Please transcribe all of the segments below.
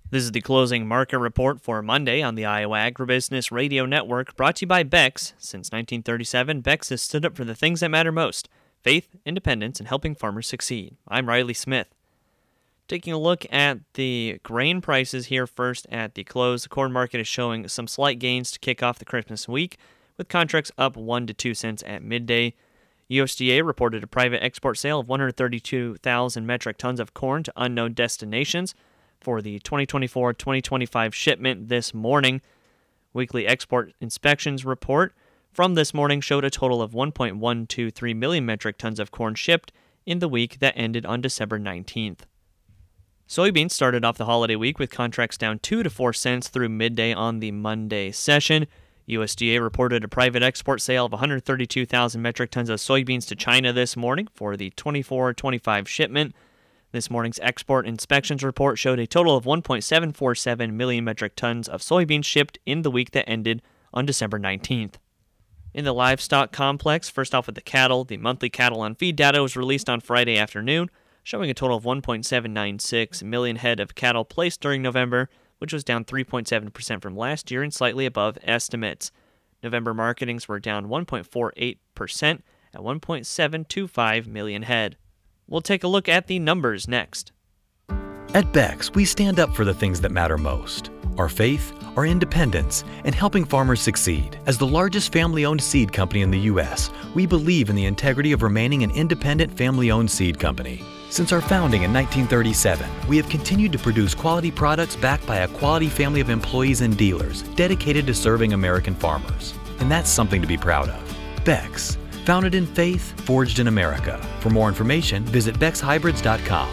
This is the closing market report for Monday on the Iowa Agribusiness Radio Network, brought to you by Beck's. Since 1937, Beck's has stood up for the things that matter most: faith, independence, and helping farmers succeed. I'm Riley Smith. Taking a look at the grain prices here first at the close, the corn market is showing some slight gains to kick off the Christmas week, with contracts up 1 to 2 cents at midday. USDA reported a private export sale of 132,000 metric tons of corn to unknown destinations for the 2024-2025 shipment this morning. Weekly export inspections report from this morning showed a total of 1.123 million metric tons of corn shipped in the week that ended on December 19th. Soybeans started off the holiday week with contracts down 2 to 4 cents through midday on the Monday session. USDA reported a private export sale of 132,000 metric tons of soybeans to China this morning for the 24-25 shipment. This morning's export inspections report showed a total of 1.747 million metric tons of soybeans shipped in the week that ended on December 19th. In the livestock complex, first off with the cattle, the monthly cattle on feed data was released on Friday afternoon, showing a total of 1.796 million head of cattle placed during November, which was down 3.7% from last year and slightly above estimates. November marketings were down 1.48% at 1.725 million head. We'll take a look at the numbers next. At Beck's, we stand up for the things that matter most: our faith, our independence, and helping farmers succeed. As the largest family-owned seed company in the U.S., we believe in the integrity of remaining an independent family-owned seed company. Since our founding in 1937, we have continued to produce quality products backed by a quality family of employees and dealers dedicated to serving American farmers. And that's something to be proud of. Beck's, founded in faith, forged in America. For more information, visit beckshybrids.com.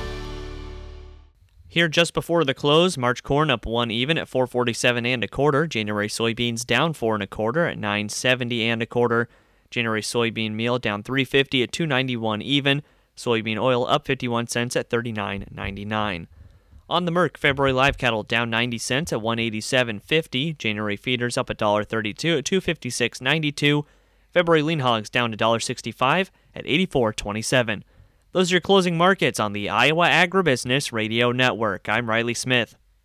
Here just before the close, March corn up 1 even at 447 and a quarter. January soybeans down 4 and a quarter at 970 and a quarter. January soybean meal down 350 at 291 even. Soybean oil up 51 cents at 39.99. On the Merc, February live cattle down 90 cents at 187.50. January feeders up $1.32 at 256.92. February lean hogs down $1.65 at 84.27. Those are your closing markets on the Iowa Agribusiness Radio Network. I'm Riley Smith.